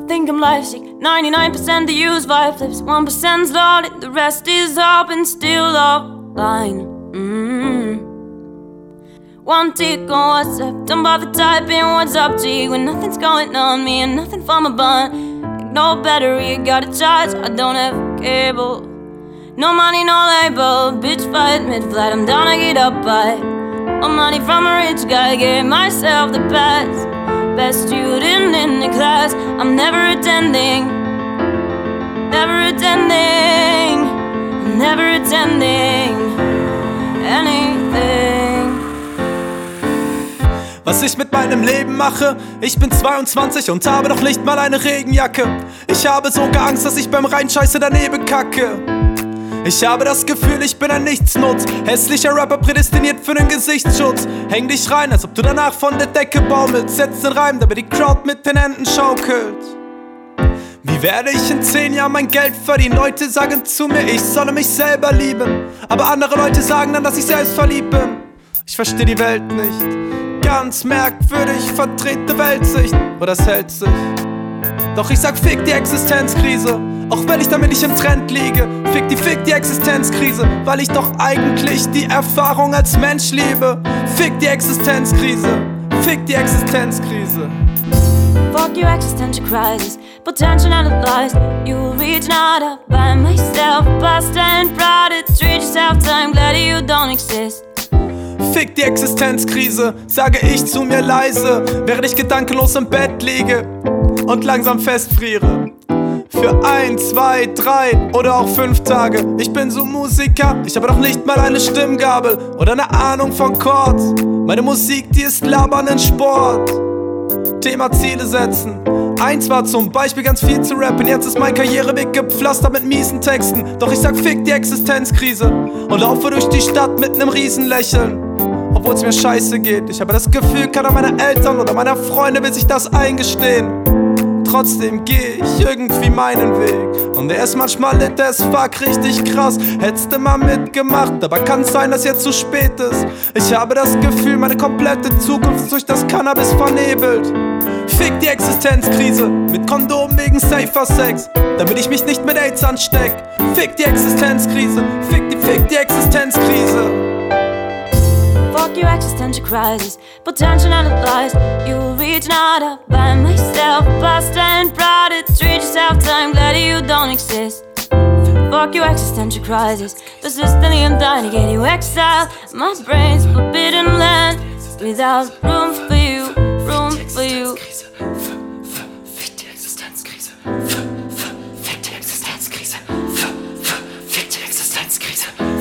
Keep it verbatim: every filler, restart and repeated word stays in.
think I'm life sick. ninety-nine percent the use vibe flips, one percent's loaded, the rest is up and still offline. Mm-hmm. One tick on WhatsApp, don't bother typing what's up to you when nothing's going on me and nothing for my bun. No battery, got a charge, I don't have a cable. No money, no label, bitch fight mid-flight, I'm down to get up by. No money from a rich guy, gave myself the pass. Best student in the class, I'm never attending. Never attending, I'm never attending anything. Was ich mit meinem Leben mache? Ich bin zweiundzwanzig und habe noch nicht mal eine Regenjacke. Ich habe sogar Angst, dass ich beim Reinscheiße daneben kacke. Ich habe das Gefühl, ich bin ein Nichtsnutz. Hässlicher Rapper prädestiniert für den Gesichtsschutz. Häng dich rein, als ob du danach von der Decke baumelst. Setz den Reim, damit die Crowd mit den Händen schaukelt. Wie werde ich in zehn Jahren mein Geld verdienen? Leute sagen zu mir, ich solle mich selber lieben. Aber andere Leute sagen dann, dass ich selbst verliebt bin. Ich verstehe die Welt nicht. Ganz merkwürdig, verdrehte Weltsicht. Oder es hält sich. Doch ich sag fick die Existenzkrise. Auch wenn ich damit nicht im Trend liege. Fick die, fick die Existenzkrise. Weil ich doch eigentlich die Erfahrung als Mensch liebe. Fick die Existenzkrise. Fick die Existenzkrise. Fuck your existential crisis. Potential analyzed. You reach out up by myself. Past and proud. Treat yourself time. Glad you don't exist. Fick die Existenzkrise, sage ich zu mir leise, während ich gedankenlos im Bett liege und langsam festfriere. Für ein, zwei, drei oder auch fünf Tage. Ich bin so Musiker, ich habe doch nicht mal eine Stimmgabel oder eine Ahnung von Chords. Meine Musik, die ist labern in Sport. Thema Ziele setzen. Eins war zum Beispiel ganz viel zu rappen. Jetzt ist mein Karriereweg gepflastert mit miesen Texten. Doch ich sag fick die Existenzkrise und laufe durch die Stadt mit nem Riesenlächeln. Obwohl es mir scheiße geht. Ich habe das Gefühl, keiner meiner Eltern oder meiner Freunde will sich das eingestehen. Trotzdem geh ich irgendwie meinen Weg. Und er ist manchmal lit as fuck, richtig krass. Hättest du mal mitgemacht, aber kann sein, dass jetzt zu spät ist. Ich habe das Gefühl, meine komplette Zukunft ist durch das Cannabis vernebelt. Fick die Existenzkrise, mit Kondom wegen safer Sex, damit ich mich nicht mit AIDS ansteck. Fick die Existenzkrise, fick die, fick die Existenzkrise. Fuck your existential crisis. Potential analyzed. You reach out up by myself. Past and proud. Treat yourself time. Glad you don't exist. Fuck your existential crisis. Persistently I'm dying to get you exiled. My brain's forbidden land. Without room for you. Room for you. Fick die Existenzkrise. Fick die Existenzkrise. Fick die Existenzkrise.